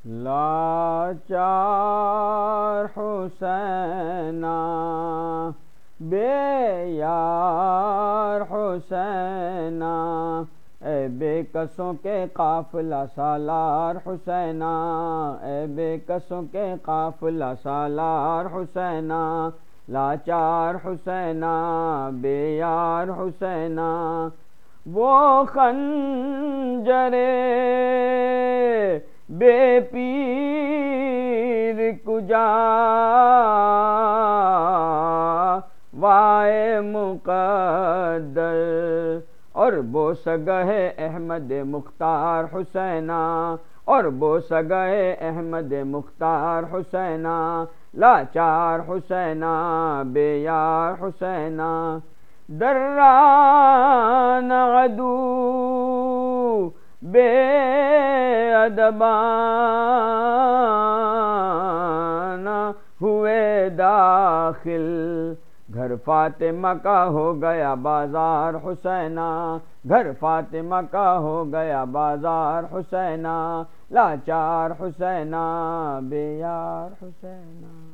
لاچار حسینہ بے یار حسینہ، اے بے کسوں کے قافلہ سالار حسینہ، اے بے کسوں کے قافلہ سالار حسینہ، لاچار حسینہ بے یار حسینہ، وہ خنجر بے پیر کجا وائے مقدر، اور بوسگہ احمد مختار حسینہ، اور بوسگہ احمد مختار حسینہ، لاچار حسینہ بے یار حسینہ، دران عدو بے ادبانہ ہوئے داخل، گھر فاطمہ کا ہو گیا بازار حسینہ، گھر فاطمہ کا ہو گیا بازار حسینہ، لاچار حسینہ بے یار حسینہ۔